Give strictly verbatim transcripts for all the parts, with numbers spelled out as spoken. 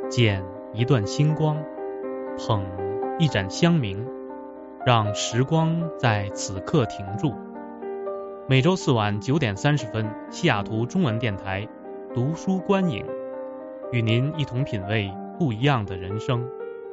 捡一段星光，捧一盏香茗，让时光在此刻停住。每周四晚九点三十分，西雅图中文电台读书观影，与您一同品味不一样的人生。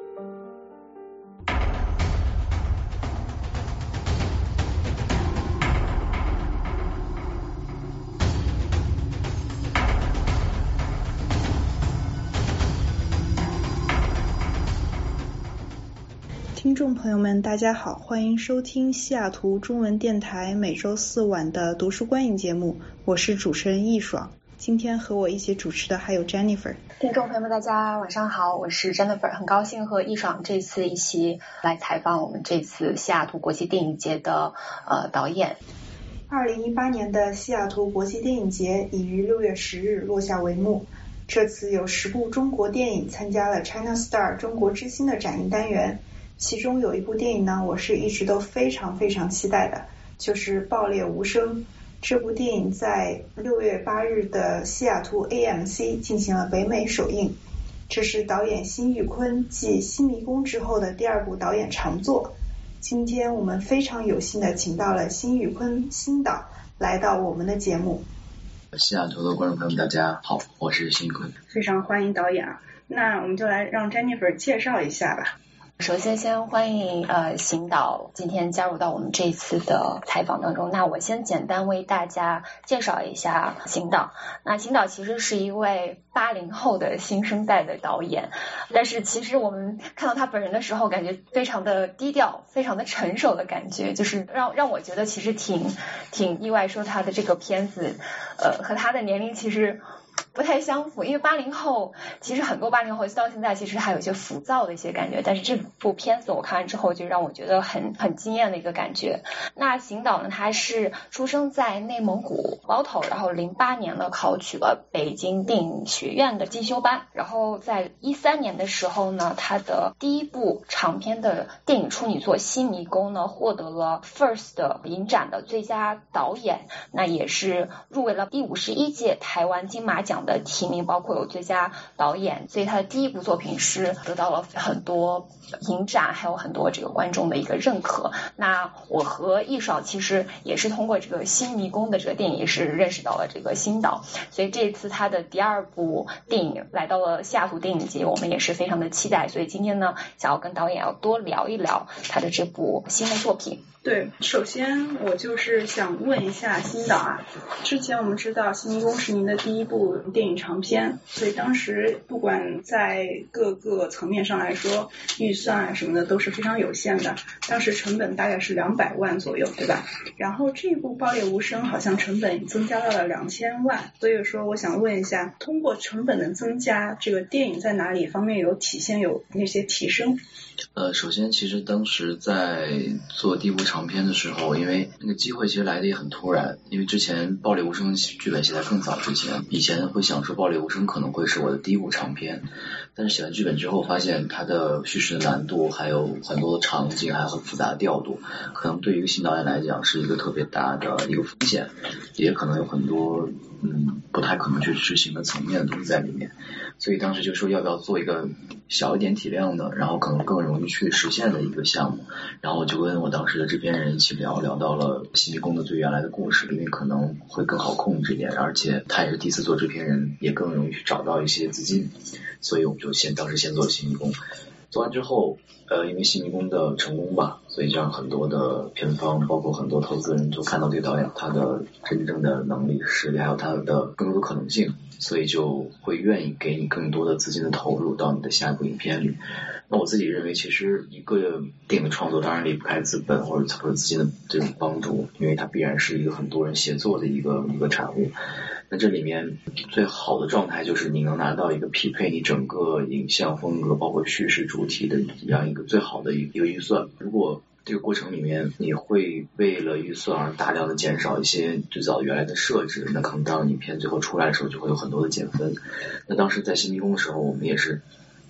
听众朋友们大家好，欢迎收听西雅图中文电台每周四晚的读书观影节目，我是主持人易爽。今天和我一起主持的还有 Jennifer。 听众朋友们大家晚上好，我是 Jennifer， 很高兴和易爽这次一起来采访我们这次西雅图国际电影节的呃导演。 二零一八年的西雅图国际电影节已于六月十日落下帷幕，这次有十部中国电影参加了 China Star 中国之星的展映单元，其中有一部电影呢，我是一直都非常非常期待的，就是《爆裂无声》。这部电影在六月八日的西雅图 A M C 进行了北美首映，这是导演辛玉坤继《新迷宫》之后的第二部导演长作。今天我们非常有幸的请到了辛玉坤辛导来到我们的节目。 西雅图的观众朋友们大家好，我是辛玉坤。 非常欢迎导演啊，那我们就来让 Jennifer 介绍一下吧。 首先先欢迎呃辛导今天加入到我们这一次的采访当中。那我先简单为大家介绍一下辛导。那辛导其实是一位八零后的新生代的导演，但是其实我们看到他本人的时候，感觉非常的低调，非常的成熟的感觉，就是让让我觉得其实挺挺意外，说他的这个片子呃和他的年龄其实不太相符，因为八零后其实很多八零后到现在其实还有一些浮躁的一些感觉，但是这部片子我看完之后就让我觉得很很惊艳的一个感觉。那辛导呢，他是出生在内蒙古包头，然后零八年呢考取了北京电影学院的进修班，然后在一三年的时候呢，他的第一部长篇的电影处女作《新迷宫》呢获得了 First 的影展的最佳导演，那也是入围了第五十一届台湾金马奖的提名，包括有最佳导演，所以他的第一部作品是得到了很多影展，还有很多这个观众的一个认可。那我和易爽其实也是通过这个新迷宫的这个电影是认识到了这个辛导，所以这次他的第二部电影来到了西雅图电影节，我们也是非常的期待，所以今天呢想要跟导演要多聊一聊他的这部新的作品。 对，首先我就是想问一下辛导啊，之前我们知道《新迷宫》是您的第一部电影长片，所以当时不管在各个层面上来说，预算什么的都是非常有限的，当时成本大概是两百万左右，对吧？然后这部《爆裂无声》好像成本增加到了两千万，所以说我想问一下，通过成本的增加，这个电影在哪里方面有体现，有那些提升？ 呃，首先其实当时在做第一部长片的时候，因为那个机会其实来的也很突然，因为之前《爆裂无声》剧本写在更早之前，以前会想说《爆裂无声》可能会是我的第一部长片，但是写完剧本之后发现它的叙事的难度，还有很多的场景，还有很复杂的调度，可能对于一个新导演来讲是一个特别大的一个风险，也可能有很多嗯不太可能去执行的层面的东西在里面，所以当时就说要不要做一个小一点体量的，然后可能更容易去实现的一个项目，然后我就跟我当时的制片人一起聊，聊到了新迷宫的最原来的故事，因为可能会更好控制一点，而且他也是第一次做制片人，也更容易去找到一些资金，所以我们就先当时先做新迷宫。做完之后呃，因为新迷宫的成功吧，所以这样很多的片方包括很多投资人就看到这个导演他的真正的能力实力，还有他的更多的可能性，所以就会愿意给你更多的资金的投入到你的下一部影片里。那我自己认为其实一个电影的创作当然离不开资本或者或者资金的这种帮助，因为它必然是一个很多人协作的一个一个产物。那这里面最好的状态就是你能拿到一个匹配你整个影像风格包括叙事主体的这样一个最好的一个预算。如果这个过程里面你会为了预算而大量的减少一些最早原来的设置，那可能当影片最后出来的时候就会有很多的减分。那当时在新迷宫的时候，我们也是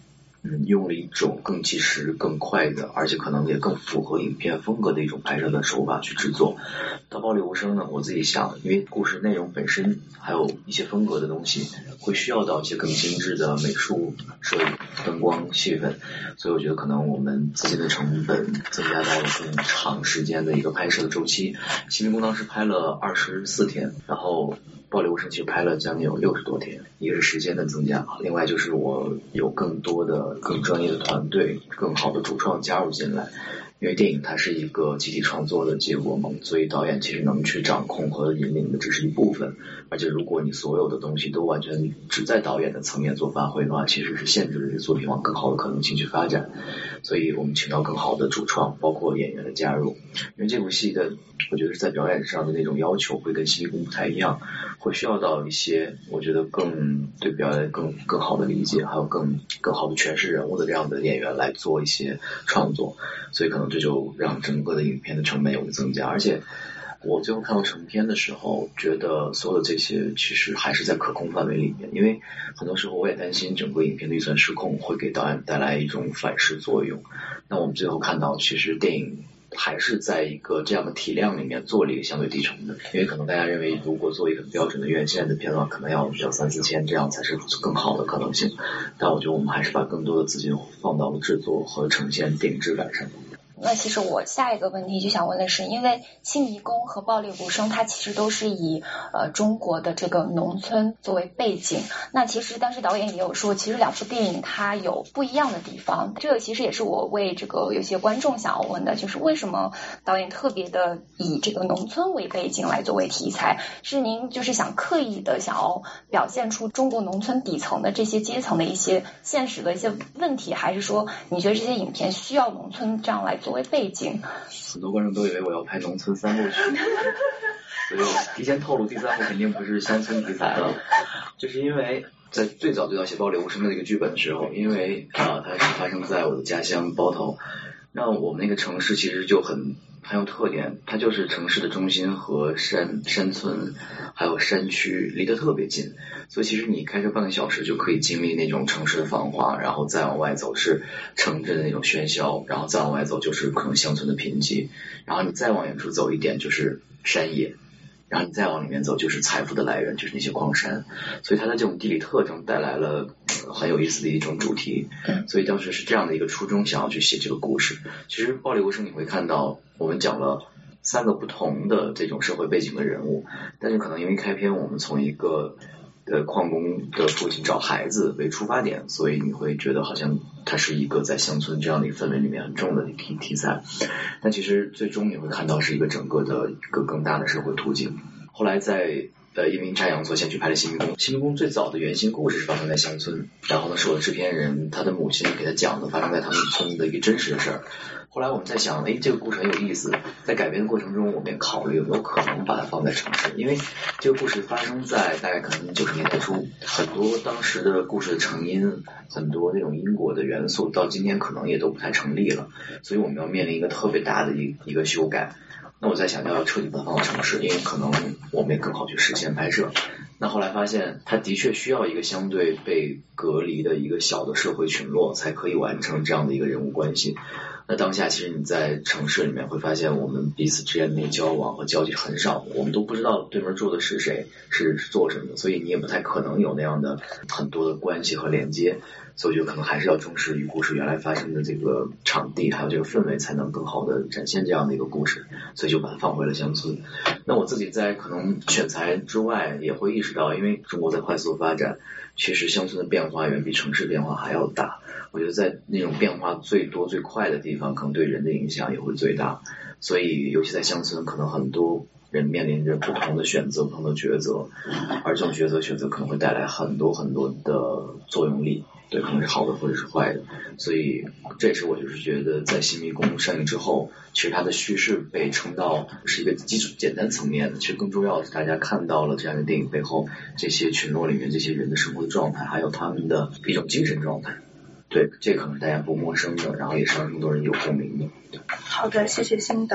嗯，用了一种更及时、更快的，而且可能也更符合影片风格的一种拍摄的手法去制作。到暴力无声呢，我自己想，因为故事内容本身还有一些风格的东西，会需要到一些更精致的美术、摄影、灯光、气氛，所以我觉得可能我们资金的成本增加到了更长时间的一个拍摄的周期。新迷宫当时拍了二十四天，然后暴力无声其实拍了将近有六十多天，一个是时间的增加，另外就是我有更多的更专业的团队、更好的主创加入进来。因为电影它是一个集体创作的结果嘛，所以导演其实能去掌控和引领的只是一部分，而且如果你所有的东西都完全只在导演的层面做发挥的话，其实是限制了这作品往更好的可能性去发展。所以我们请到更好的主创，包括演员的加入，因为这部戏的我觉得是在表演上的那种要求会跟新迷宫不太一样，会需要到一些我觉得更对表演更更好的理解，还有更更好的诠释人物的这样的演员来做一些创作，所以可能这就让整个的影片的成本有了增加。而且我最后看到成片的时候，觉得所有的这些其实还是在可控范围里面，因为很多时候我也担心整个影片的预算失控会给导演带来一种反噬作用。那我们最后看到其实电影还是在一个这样的体量里面做了一个相对低成本，因为可能大家认为如果做一个很标准的院线的片的话，可能要要三四千，这样才是更好的可能性。但我觉得我们还是把更多的资金放到了制作和呈现电影质感上。 那其实我下一个问题就想问的是，因为新迷宫和暴力无声它其实都是以呃中国的这个农村作为背景，那其实当时导演也有说，其实两部电影它有不一样的地方，这个其实也是我为这个有些观众想要问的，就是为什么导演特别的以这个农村为背景来作为题材？是您就是想刻意的想要表现出中国农村底层的这些阶层的一些现实的一些问题，还是说你觉得这些影片需要农村这样来作为背景？ 很多观众都以为我要拍农村三部曲，所以我提前透露第三部肯定不是乡村题材了，就是因为在最早最早写暴力无声的这个剧本的时候，因为啊、呃、它是发生在我的家乡包头，那我们那个城市其实就很很有特点，它就是城市的中心和山山村还有山区离得特别近，所以其实你开车半个小时就可以经历那种城市的繁华，然后再往外走是城镇的那种喧嚣，然后再往外走就是可能乡村的贫瘠，然后你再往远处走一点就是山野，然后你再往里面走就是财富的来源，就是那些矿山，所以它的这种地理特征带来了很有意思的一种主题，所以当时是这样的一个初衷想要去写这个故事。其实暴力无声你会看到我们讲了三个不同的这种社会背景的人物，但是可能因为开篇我们从一个呃矿工的父亲找孩子为出发点，所以你会觉得好像它是一个在乡村这样的一个氛围里面很重的题题材，但其实最终你会看到是一个整个的一个更大的社会途径。后来在呃，因为摘阳所先去拍了新迷宫，新迷宫最早的原型故事是发生在乡村，然后呢是我的制片人他的母亲给他讲的发生在他们村的一个真实的事儿。后来我们在想，哎，这个故事很有意思，在改编的过程中我们也考虑有没有可能把它放在城市，因为这个故事发生在大概可能九十年代初，很多当时的故事的成因，很多那种因果的元素到今天可能也都不太成立了，所以我们要面临一个特别大的一一个修改。那我在想要彻底把它放到城市，因为可能我们也更好去实现拍摄。那后来发现它的确需要一个相对被隔离的一个小的社会群落才可以完成这样的一个人物关系。那当下其实你在城市里面会发现我们彼此之间的交往和交集很少，我们都不知道对面住的是谁，是做什么的，所以你也不太可能有那样的很多的关系和连接，所以我觉得可能还是要重视于故事原来发生的这个场地还有这个氛围，才能更好的展现这样的一个故事，所以就把它放回了乡村。那我自己在可能选材之外也会意识到，因为中国在快速发展，其实乡村的变化远比城市变化还要大，我觉得在那种变化最多最快的地方可能对人的影响也会最大，所以尤其在乡村可能很多人面临着不同的选择不同的抉择，而这种抉择选择可能会带来很多很多的作用力，对，可能是好的或者是坏的，所以这也是我就是觉得在新迷宫上映之后，其实它的叙事被撑到是一个基础简单层面的，其实更重要的是大家看到了这样的电影背后这些群落里面这些人的生活的状态，还有他们的一种精神状态，对，这可能是大家不陌生的，然后也是让更多人有共鸣的。 好的，谢谢新导。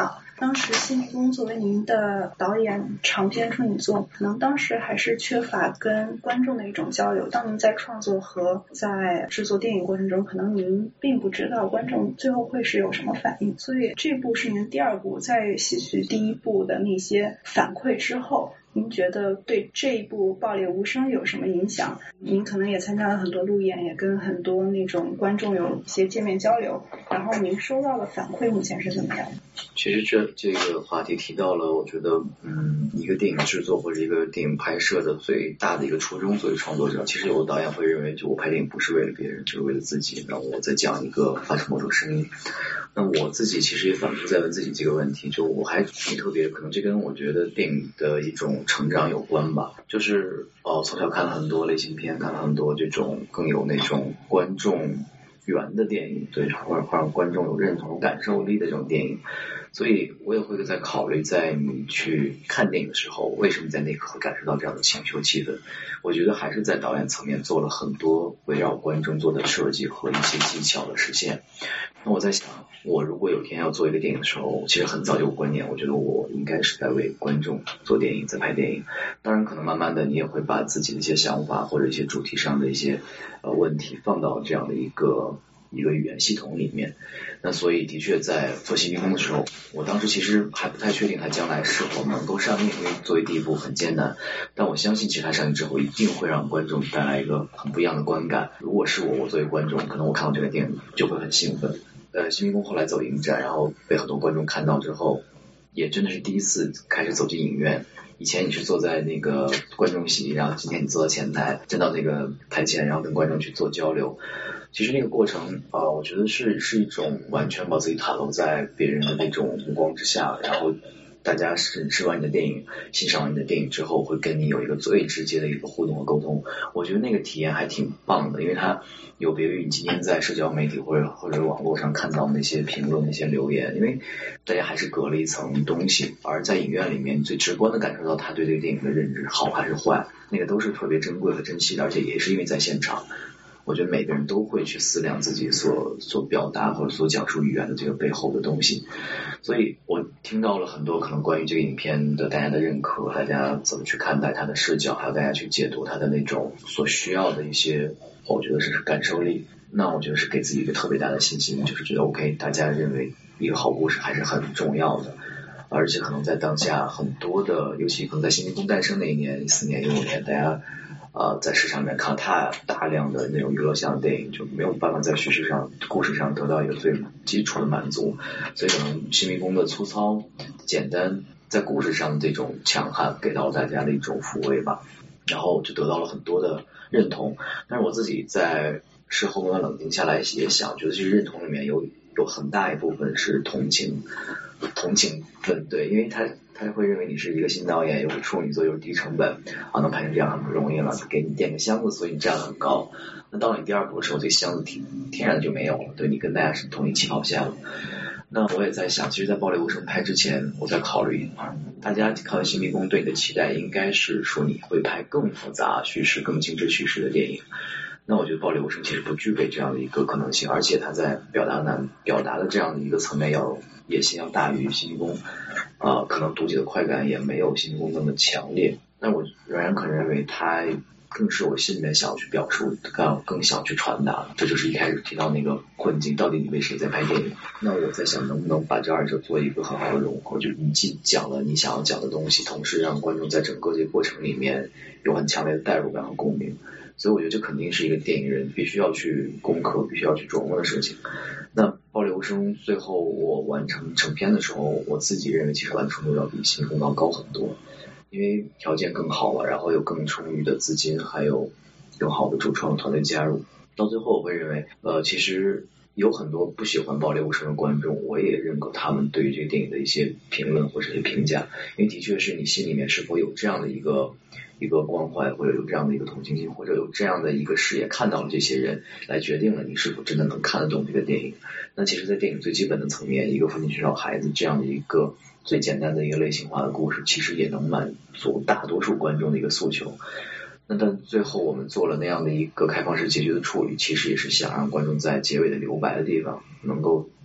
当时谢迷宫作为您的导演长篇处女作，可能当时还是缺乏跟观众的一种交流。当您在创作和在制作电影过程中，可能您并不知道观众最后会是有什么反应，所以这部是您第二部，在吸取第一部的那些反馈之后，您觉得对这一部《爆裂无声》有什么影响？您可能也参加了很多路演，也跟很多那种观众有一些见面交流，然后您收到的反馈目前是怎么样的？ 其实这这个话题提到了，我觉得，嗯，一个电影制作或者一个电影拍摄的最大的一个初衷，作为创作者，其实有的导演会认为，就我拍电影不是为了别人，就是为了自己，然后我在讲一个发出某种声音。那我自己其实也反复在问自己这个问题，就我还挺特别，可能这跟我觉得电影的一种成长有关吧。就是哦，从小看了很多类型片，看了很多这种更有那种观众缘的电影，对，或者会让观众有认同、感受力的这种电影。所以我也会在考虑，在你去看电影的时候，为什么在那一刻会感受到这样的情绪气氛？我觉得还是在导演层面做了很多围绕观众做的设计和一些技巧的实现。那我在想，我如果有天要做一个电影的时候，其实很早就有观念，我觉得我应该是在为观众做电影，在拍电影。当然可能慢慢的你也会把自己的一些想法或者一些主题上的一些呃问题放到这样的一个一个语言系统里面。那所以的确在做新迷宫的时候，我当时其实还不太确定它将来是否能够上映，因为作为第一部很艰难，但我相信其实它上映之后一定会让观众带来一个很不一样的观感。如果是我，我作为观众，可能我看到这个电影就会很兴奋。呃，新迷宫后来走影展，然后被很多观众看到之后，也真的是第一次开始走进影院。以前你是坐在那个观众席，然后今天你坐到前台，站到那个台前，然后跟观众去做交流。其实那个过程啊、呃，我觉得是是一种完全把自己袒露在别人的那种目光之下，然后大家审视完你的电影，欣赏完你的电影之后，会跟你有一个最直接的一个互动和沟通。我觉得那个体验还挺棒的，因为它有别于你今天在社交媒体或者或者网络上看到那些评论、那些留言，因为大家还是隔了一层东西，而在影院里面，你最直观的感受到他对这个电影的认知，好还是坏，那个都是特别珍贵和珍惜的，而且也是因为在现场。我觉得每个人都会去思量自己所所表达或者所讲述语言的这个背后的东西，所以我听到了很多可能关于这个影片的大家的认可，大家怎么去看待它的视角，还有大家去解读它的那种所需要的一些，我觉得是感受力。那我觉得是给自己一个特别大的信心，就是觉得 OK， 大家认为一个好故事还是很重要的。而且可能在当下很多的，尤其可能在新迷宫诞生那一年，一四年、一五年，大家呃在市场里面看太大量的那种娱乐向的电影，就没有办法在叙事上、故事上得到一个最基础的满足，所以可能新迷宫的粗糙、简单，在故事上的这种强悍，给到了大家的一种抚慰吧，然后就得到了很多的认同。但是我自己在事后慢慢冷静下来也想，觉得这认同里面有有很大一部分是同情。同情分，对，因为他他会认为你是一个新导演，又是处女座，又是低成本啊，能拍成这样很不容易了，给你垫个箱子，所以你站得很高。那到你第二部的时候，这个箱子天天然就没有了，对，你跟大家是同一起跑线了。那我也在想，其实，在《爆裂无声》拍之前，我在考虑啊，大家看完《新迷宫》对你的期待应该是说你会拍更复杂叙事、更精致叙事的电影。那我觉得《爆裂无声》其实不具备这样的一个可能性，而且它在表达难表达的这样的一个层面要野心要大于《新迷宫》，呃，可能读解的快感也没有《新迷宫》那么强烈。但我仍然可能认为它更是我心里面想要去表述、更更想去传达。这就是一开始提到那个困境，到底你为谁在拍电影？那我在想，能不能把这二者做一个很好的融合，就是你既讲了你想要讲的东西，同时让观众在整个这个过程里面有很强烈的代入感和共鸣。所以我觉得这肯定是一个电影人必须要去攻克、必须要去琢磨的事情。那《爆裂无声》最后我完成成片的时候，我自己认为其实完成度要比《新迷宫》要高很多，因为条件更好了，然后有更充裕的资金，还有更好的主创团队加入。到最后我会认为，呃，其实有很多不喜欢《爆裂无声》的观众，我也认可他们对于这个电影的一些评论或者一些评价，因为的确是你心里面是否有这样的一个一个关怀，或者有这样的一个同情心，或者有这样的一个视野看到了这些人，来决定了你是否真的能看得懂这个电影。那其实在电影最基本的层面，一个父亲寻找孩子这样的一个最简单的一个类型化的故事，其实也能满足大多数观众的一个诉求。那但最后我们做了那样的一个开放式结局的处理，其实也是想让观众在结尾的留白的地方能够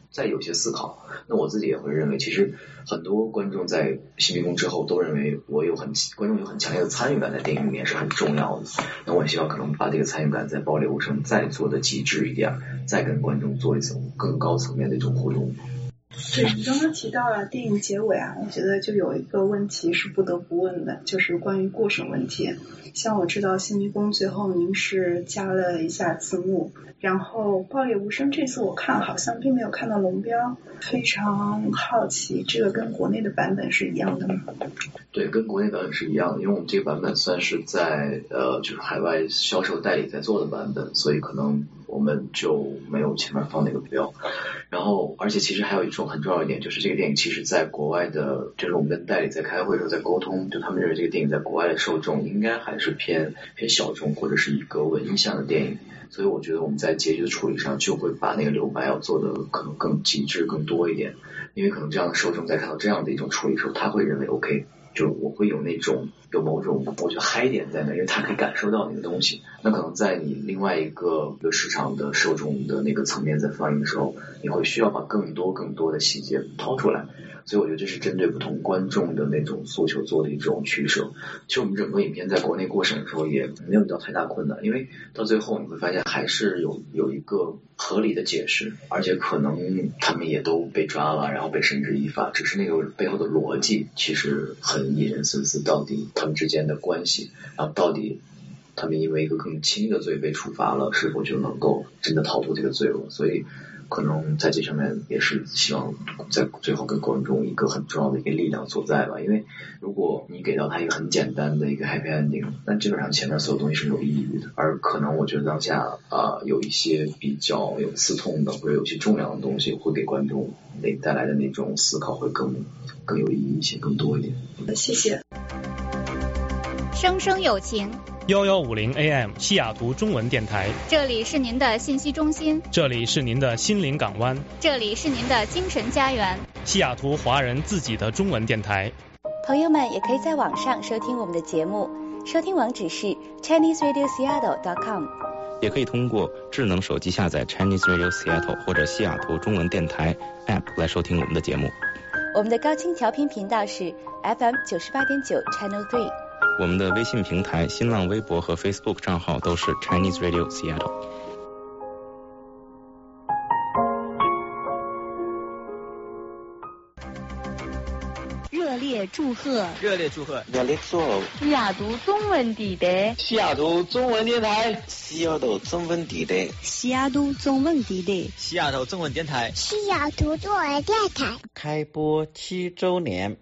再有些思考。那我自己也会认为，其实很多观众在新迷宫之后都认为我有很观众有很强烈的参与感在电影里面是很重要的。那我也希望可能把这个参与感在爆裂无声再做的极致一点，再跟观众做一层更高层面的一种互动。 对，你刚刚提到了电影结尾啊，我觉得就有一个问题是不得不问的，就是关于过审问题。像我知道新迷宫最后您是加了一下字幕，然后爆裂无声这次我看好像并没有看到龙标，非常好奇这个跟国内的版本是一样的吗？ 对，跟国内版本是一样的，因为我们这个版本算是在呃就是海外销售代理在做的版本，所以可能我们就没有前面放那个标。然后而且其实还有一种很重要一点，就是这个电影其实在国外的，就是我们跟代理在开会的时候在沟通，就他们认为这个电影在国外的受众应该还是偏偏小众或者是一个文艺向的电影，所以我觉得我们在结局的处理上就会把那个留白要做的可能更极致更多一点，因为可能这样的受众在看到这样的一种处理的时候，他会认为 OK， 就我会有那种有某种我觉得嗨点在那，因为他可以感受到那个东西。那可能在你另外一个一个市场的受众的那个层面在放映的时候，你会需要把更多更多的细节掏出来，所以我觉得这是针对不同观众的那种诉求做的一种取舍。其实我们整个影片在国内过审的时候也没有遇到太大困难，因为到最后你会发现还是有有一个合理的解释，而且可能他们也都被抓了，然后被绳之以法，只是那个背后的逻辑其实很引人深思，到底他们之间的关系，然后到底他们因为一个更轻的罪被处罚了，是否就能够真的逃脱这个罪恶。所以可能在这上面也是希望在最后跟观众一个很重要的一个力量所在吧。因为如果你给到他一个很简单的一个 happy ending， 那基本上前面所有东西是没有意义的。而可能我觉得当下啊、呃、有一些比较有刺痛的或者有些重量的东西，会给观众那带来的那种思考会更更有意义一些，更多一点。 谢谢。 生生有情幺幺五零 A M 西雅图中文电台， 这里是您的信息中心， 这里是您的心灵港湾， 这里是您的精神家园， 西雅图华人自己的中文电台。 朋友们也可以在网上收听我们的节目，收听网址是 Chinese Radio Seattle dot com， 也可以通过智能手机下载 Chinese Radio Seattle 或者西雅图中文电台 App 来收听我们的节目。 我们的高清调频频道是 F M 九十八点九 Channel three。 我们的微信平台、新浪微博和 Facebook 账号都是 Chinese Radio Seattle。 热烈祝贺！ 热烈祝贺！ 热烈祝贺！ 西雅图中文地带， 西雅图中文电台， 西雅图中文地带， 西雅图中文地带， 西雅图中文电台， 西雅图中文电台开播七周年。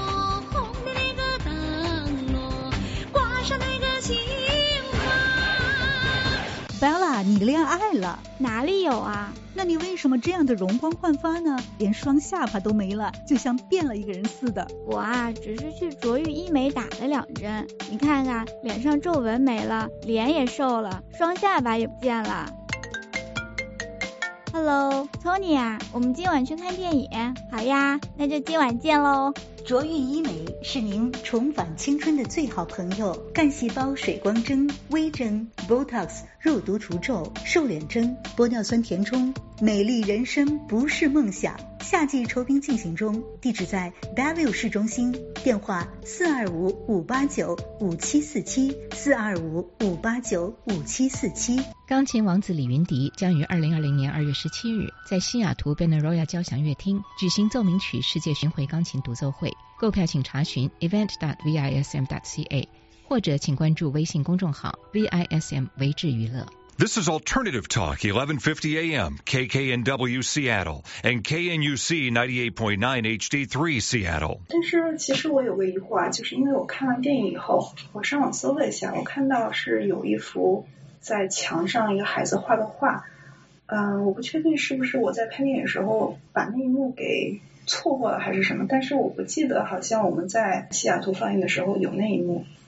Bella， 你恋爱了？ 哪里有啊？ 那你为什么这样的容光焕发呢？连双下巴都没了，就像变了一个人似的。 我啊，只是去卓越医美打了两针，你看看，脸上皱纹没了，脸也瘦了，双下巴也不见了。Hello， Tony 啊，我们今晚去看电影。好呀，那就今晚见喽。 卓越医美是您重返青春的最好朋友，干细胞水光针、微针、Botox 肉毒除皱、瘦脸针、玻尿酸填充，美丽人生不是梦想。夏季酬宾进行中，地址在 Bellevue 市中心，电话四二五五八九五七四七四二五五八九五七四七。 钢琴王子李云迪将于二零二零年二月十七日在西雅图 Benaroya 交响乐厅举行奏鸣曲世界巡回钢琴独奏会。购票请查询 event dot vism dot c a 或者请关注微信公众号 V I S M 维智娱乐。 This is Alternative Talk, eleven fifty A M, K K N W Seattle, and K N U C ninety-eight point nine H D three Seattle. 但是其实我有个疑惑啊，就是因为我看完电影以后，我上网搜了一下，我看到是有一幅在墙上一个孩子画的画，嗯，我不确定是不是我在看电影的时候把那一幕给错过了还是什么，但是我不记得好像我们在西雅图放映的时候有那一幕。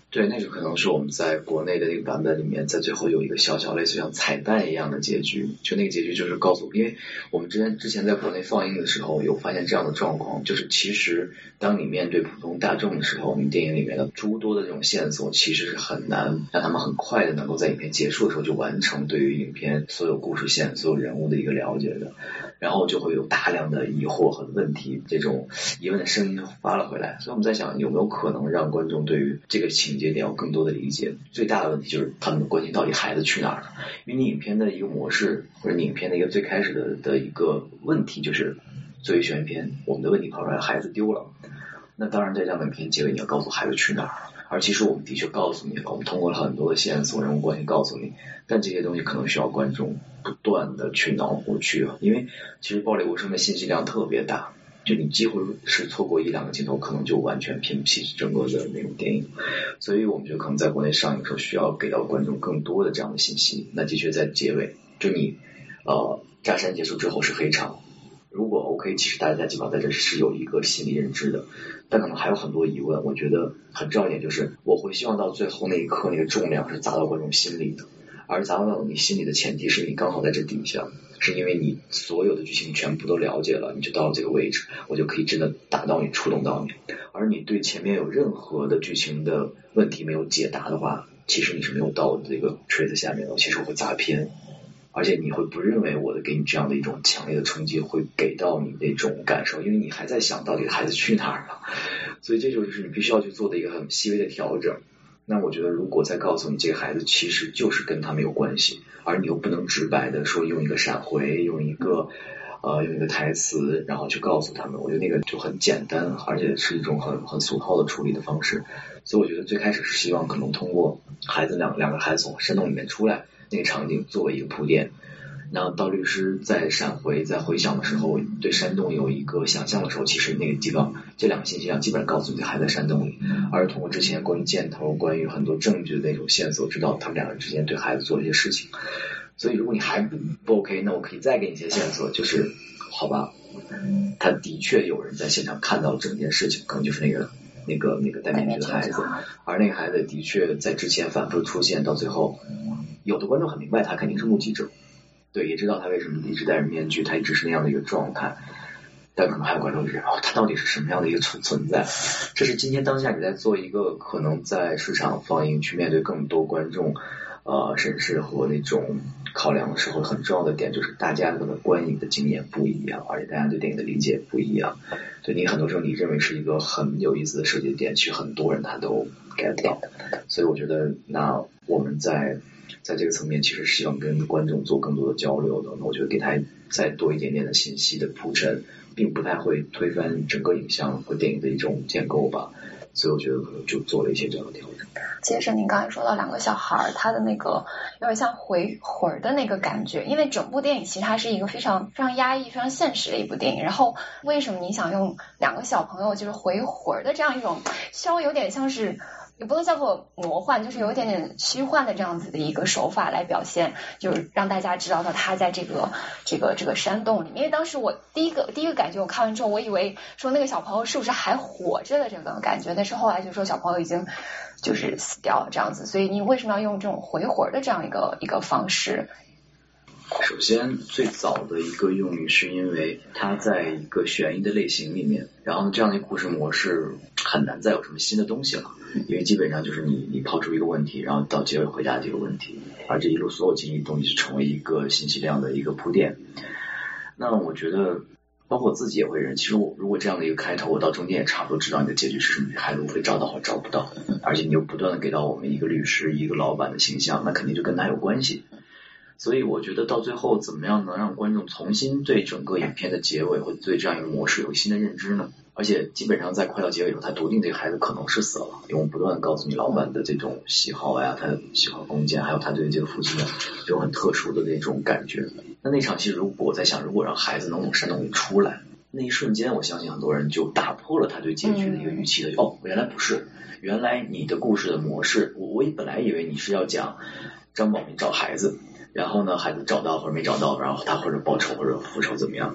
对，那个可能是我们在国内的那个版本里面，在最后有一个小小类似像彩蛋一样的结局，就那个结局就是告诉，因为我们之前之前在国内放映的时候有发现这样的状况，就是其实当你面对普通大众的时候，你电影里面的诸多的这种线索其实是很难让他们很快的能够在影片结束的时候就完成对于影片所有故事线、所有人物的一个了解的，然后就会有大量的疑惑和问题，这种疑问的声音发了回来，所以我们在想有没有可能让观众对于这个情节点有更多的理解。最大的问题就是他们关心到底孩子去哪儿了，因为你影片的一个模式或者你影片的一个最开始的的一个问题就是作为悬疑片，我们的问题跑出来孩子丢了，那当然在这样的影片结尾你要告诉孩子去哪儿了，而其实我们的确告诉你了，我们通过了很多的线索人物关系告诉你，但这些东西可能需要观众不断的去脑补去，因为其实暴力无声的信息量特别大，就你几乎是错过一两个镜头可能就完全拼不起整个的那种电影，所以我们觉得可能在国内上映的时候需要给到观众更多的这样的信息。那的确在结尾就你呃炸山结束之后是黑场，如果 OK 其实大家基本上在这是有一个心理认知的，但可能还有很多疑问。我觉得很重要一点就是我会希望到最后那一刻那个重量是砸到观众心里的，而砸到你心里的前提是你刚好在这底下，是因为你所有的剧情全部都了解了，你就到了这个位置，我就可以真的打到你触动到你，而你对前面有任何的剧情的问题没有解答的话，其实你是没有到这个锤子下面的，其实会砸偏，而且你会不认为我的给你这样的一种强烈的冲击会给到你那种感受，因为你还在想到底孩子去哪儿了，所以这就是你必须要去做的一个很细微的调整。那我觉得如果再告诉你这个孩子其实就是跟他没有关系，而你又不能直白的说用一个闪回用一个呃用一个台词然后去告诉他们，我觉得那个就很简单，而且是一种很很俗套的处理的方式。所以我觉得最开始是希望可能通过孩子两两个孩子从山洞里面出来那个场景作为一个铺垫，然后到律师在闪回在回想的时候对山洞有一个想象的时候，其实那个地方这两个信息量基本上告诉你还在山洞里，而通过之前关于箭头关于很多证据的那种线索知道他们两个人之间对孩子做了一些事情。所以如果你还不不 OK， 那我可以再给你一些线索，就是好吧他的确有人在现场看到整件事情，可能就是那个那个那个戴面具的孩子，而那个孩子的确在之前反复出现，到最后有的观众很明白他肯定是目击者，对，也知道他为什么一直戴着面具，他一直是那样的一个状态，但可能还有观众觉得哦，他到底是什么样的一个存存在。这是今天当下你在做一个可能在市场放映去面对更多观众呃审视和那种考量的时候很重要的点，就是大家可能观影的经验不一样，而且大家对电影的理解不一样，所以你很多时候你认为是一个很有意思的设计点，其实很多人他都 get 不到。所以我觉得那我们在在这个层面其实希望跟观众做更多的交流的，我觉得给他再多一点点的信息的铺陈，并不太会推翻整个影像和电影的一种建构吧，所以我觉得可能就做了一些这样的调整。 接着您刚才说到两个小孩他的那个有点像回魂的那个感觉，因为整部电影其实它是一个非常非常压抑非常现实的一部电影，然后为什么你想用两个小朋友就是回魂的这样一种稍微有点像是也不能叫做魔幻，就是有一点点虚幻的这样子的一个手法来表现，就是让大家知道到他在这个这个这个山洞里面。因为当时我第一个第一个感觉，我看完之后，我以为说那个小朋友是不是还活着的这个感觉，但是后来就说小朋友已经就是死掉了这样子。所以你为什么要用这种回魂的这样一个一个方式？ 首先最早的一个用语是因为它在一个悬疑的类型里面，然后这样的故事模式很难再有什么新的东西了，因为基本上就是你你抛出一个问题，然后到结尾回答这个问题，而这一路所有经历的东西是成为一个信息量的一个铺垫。那我觉得包括我自己也会认，其实我如果这样的一个开头，我到中间也差不多知道你的结局是什么，孩子会找到或找不到，而且你又不断的给到我们一个律师一个老板的形象，那肯定就跟他有关系。所以我觉得到最后怎么样能让观众重新对整个影片的结尾或者对这样一个模式有新的认知呢？而且基本上在快到结尾的时候，他笃定这个孩子可能是死了，因为我们不断的告诉你老板的这种喜好呀，他的喜欢空间，还有他对这个父亲的这种很特殊的那种感觉。那那场戏如果我在想，如果让孩子能从山洞里出来，那一瞬间我相信很多人就打破了他对结局的一个预期的、嗯、哦，原来不是，原来你的故事的模式，我我本来以为你是要讲张宝民找孩子，然后呢孩子找到或者没找到，然后他或者报仇或者复仇怎么样，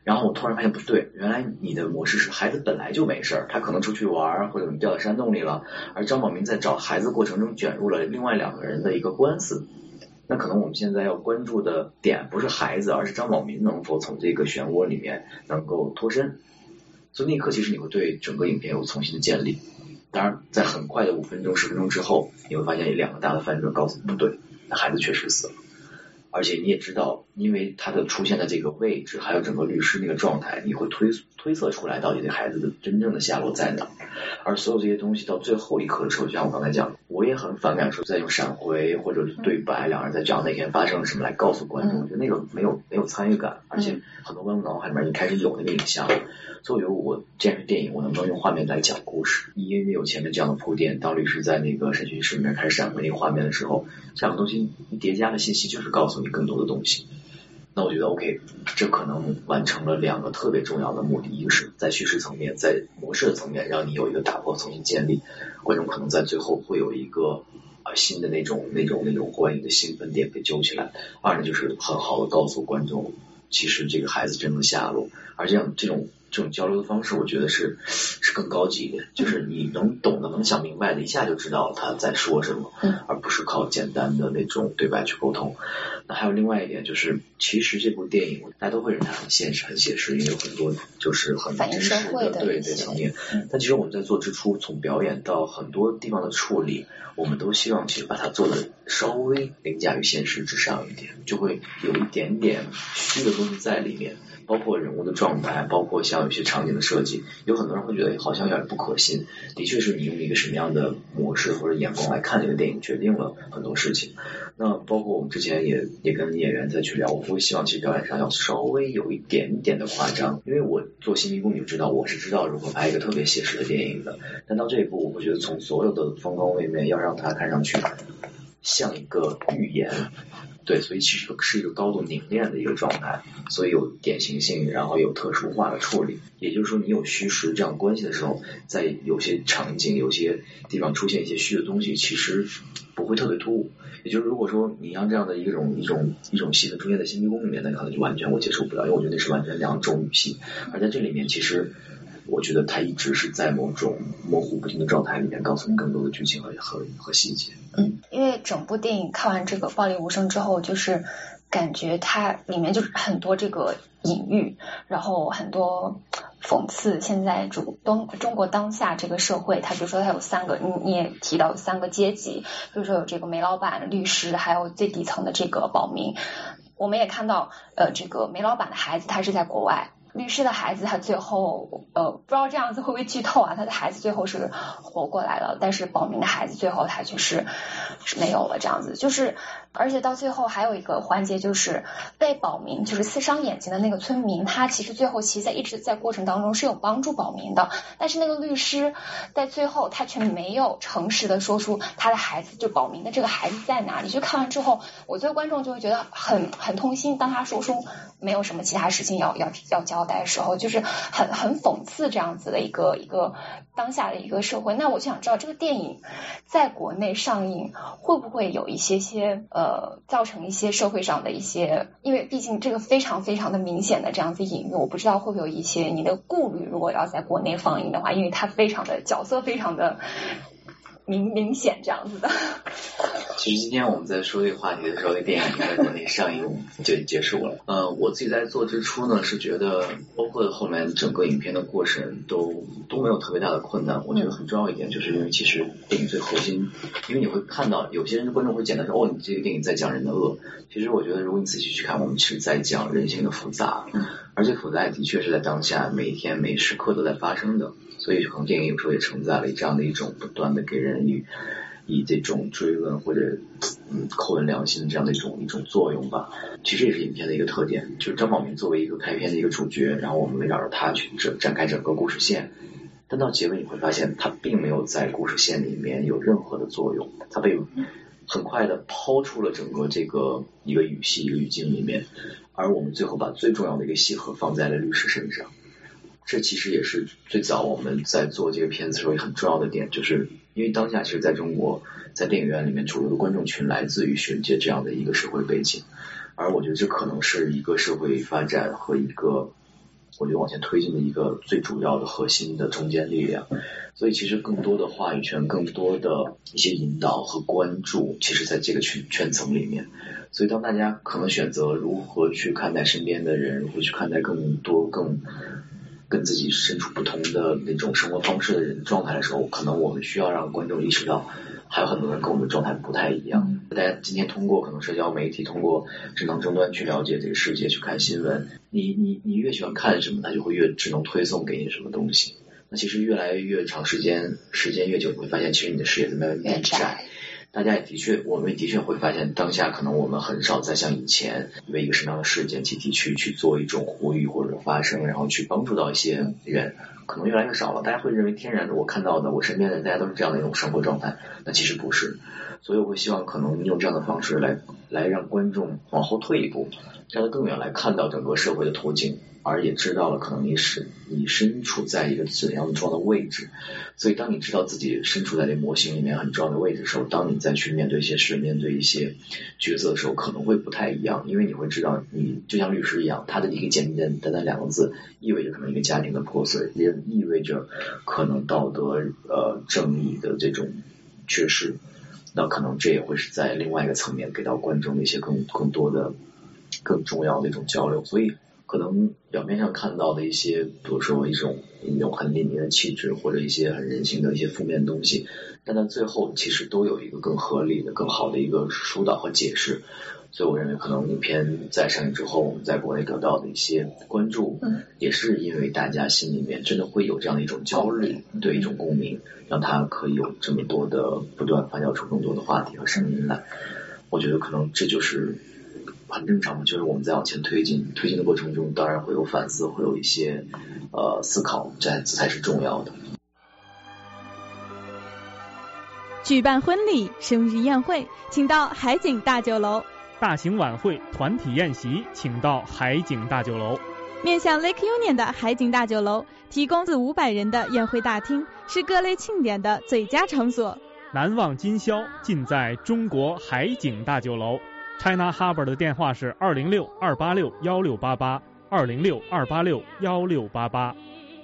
然后我突然发现不对，原来你的模式是孩子本来就没事儿，他可能出去玩或者掉到山洞里了，而张宝明在找孩子过程中卷入了另外两个人的一个官司。那可能我们现在要关注的点不是孩子，而是张宝明能否从这个漩涡里面能够脱身。所以那一刻其实你会对整个影片有重新的建立。当然在很快的五分钟十分钟之后，你会发现有两个大的反转告诉你不对，那孩子确实死了。而且你也知道，因为他的出现的这个位置，还有整个律师那个状态，你会推推测出来到底这孩子的真正的下落在哪。而所有这些东西到最后一刻的时候，就像我刚才讲的，我也很反感说再用闪回或者对白，两人在讲那天发生了什么来告诉观众，我觉得那个没有没有参与感，而且很多观众脑海里面一开始有那个影像。所以我觉得我这样的电影，我能不能用画面来讲故事？因为有前面这样的铺垫，当律师在那个审讯室里面开始闪回那个画面的时候，这样的东西一叠加的信息就是告诉你更多的东西。那我觉得 OK， 这可能完成了两个特别重要的目的，一个是在叙事层面，在模式的层面让你有一个打破重新建立，观众可能在最后会有一个呃新的那种那种那种观影的兴奋点被揪起来。二呢就是很好的告诉观众其实这个孩子真正的下落，而这样这种这种交流的方式我觉得是是更高级的，就是你能懂的能想明白的一下就知道他在说什么，而不是靠简单的那种对白去沟通。那还有另外一点就是，其实这部电影大家都会认为它很现实很写实，因为有很多就是很真实的对对层面，但其实我们在做之初，从表演到很多地方的处理，我们都希望其实把它做的稍微凌驾于现实之上一点，就会有一点点虚的东西在里面，包括人物的状态，包括像有些场景的设计，有很多人会觉得好像有点不可信，的确是你用一个什么样的模式或者眼光来看这个电影，决定了很多事情。那包括我们之前也也跟演员再去聊，我会希望其实表演上要稍微有一点点的夸张，因为我做新迷宫你就知道我是知道如何拍一个特别写实的电影的，但到这一步我会觉得从所有的方方面面要让它看上去像一个寓言，对，所以其实是一个高度凝练的一个状态，所以有典型性，然后有特殊化的处理。也就是说，你有虚实这样关系的时候，在有些场景、有些地方出现一些虚的东西，其实不会特别突兀。也就是如果说你让这样的一种一种一种戏份出现在新迷宫里面，那可能就完全我接受不了，因为我觉得那是完全两种语系。而在这里面，其实我觉得它一直是在某种模糊不清的状态里面，告诉你更多的剧情和和和细节。 嗯，因为整部电影看完这个《暴力无声》之后，就是感觉它里面就是很多这个隐喻，然后很多讽刺现在中东中国当下这个社会。它比如说它有三个，你你也提到有三个阶级，比如说有这个煤老板、律师，还有最底层的这个保民。我们也看到，呃，这个煤老板的孩子他是在国外。律师的孩子他最后呃不知道这样子会不会剧透啊，他的孩子最后是活过来了，但是保民的孩子最后他就是是没有了这样子。就是而且到最后还有一个环节，就是被保民就是刺伤眼睛的那个村民，他其实最后其实在一直在过程当中是有帮助保民的，但是那个律师在最后他却没有诚实的说出他的孩子就保民的这个孩子在哪里。就看完之后我作为观众就会觉得很很痛心，当他说出没有什么其他事情要要要交代的时候，就是很很讽刺这样子的一个一个当下的一个社会。那我就想知道这个电影在国内上映会不会有一些些呃造成一些社会上的一些，因为毕竟这个非常非常的明显的这样子隐喻，我不知道会不会有一些你的顾虑，如果要在国内放映的话，因为它非常的角色非常的明明显这样子的。 其实今天我们在说这个话题的时候，这电影在国内上映就结束了。呃，我自己在做之初呢，是觉得包括后面整个影片的过审都都没有特别大的困难。我觉得很重要一点，就是因为其实电影最核心，因为你会看到有些人观众会简单说，哦，你这个电影在讲人的恶。其实我觉得，如果你仔细去看，我们是在讲人性的复杂，而且复杂的确是在当下每一天每时刻都在发生的。所以可能电影有时候也承载了这样的一种不断的给人以以这种追问或者嗯叩问良心的这样的一种一种作用吧。其实也是影片的一个特点，就是张宝明作为一个开篇的一个主角，然后我们围绕着他去展展开整个故事线，但到结尾你会发现他并没有在故事线里面有任何的作用，他被很快的抛出了整个这个一个语系一个语境里面，而我们最后把最重要的一个戏核放在了律师身上。这其实也是最早我们在做这个片子的时候也很重要的点，就是因为当下其实在中国在电影院里面主流的观众群来自于学界这样的一个社会背景，而我觉得这可能是一个社会发展和一个我觉得往前推进的一个最主要的核心的中坚力量。所以其实更多的话语权，更多的一些引导和关注，其实在这个圈圈层里面。所以当大家可能选择如何去看待身边的人，如何去看待更多更跟自己身处不同的那种生活方式的人状态的时候，可能我们需要让观众意识到还有很多人跟我们状态不太一样。大家今天通过可能社交媒体，通过智能终端去了解这个世界，去看新闻，你你你越喜欢看什么，它就会越智能推送给你什么东西。那其实越来越长时间，时间越久，你会发现其实你的视野在慢慢变窄。大家也的确，我们的确会发现，当下可能我们很少再像以前为一个什么样的事件集体去去做一种呼吁或者发声，然后去帮助到一些人，可能越来越少了。大家会认为天然的，我看到的，我身边的人，大家都是这样的一种生活状态，那其实不是。所以我会希望可能用这样的方式来来让观众往后退一步，站得更远来看到整个社会的途径，而也知道了可能你是你身处在一个怎样的重要的位置。所以当你知道自己身处在这模型里面很重要的位置的时候，当你再去面对一些事，面对一些角色的时候，可能会不太一样。因为你会知道，你就像律师一样，他的一个简简单单两个字，意味着可能一个家庭的破碎，也意味着可能道德呃正义的这种缺失。那可能这也会是在另外一个层面给到观众的一些更更多的更重要的一种交流。所以可能表面上看到的一些，比如说一种一种很凛冽的气质，或者一些很人性的一些负面的东西，但到最后其实都有一个更合理的更好的一个疏导和解释。所以我认为可能影片在上映之后，我们在国内得到的一些关注，嗯，也是因为大家心里面真的会有这样的一种焦虑，对一种共鸣，让它可以有这么多的不断发酵出更多的话题和声音来。我觉得可能这就是很正常的，就是我们在往前推进推进的过程中，当然会有反思，会有一些呃思考，这这才是重要的。 举办婚礼、生日宴会，请到海景大酒楼。 大型晚会、团体宴席，请到海景大酒楼。 面向 Lake Union 的海景大酒楼，提供四五百人的宴会大厅，是各类庆典的最佳场所。 难忘今宵，尽在中国海景大酒楼。China Harbour 的电话是二零六二八六幺六八八，二零六二八六幺六八八。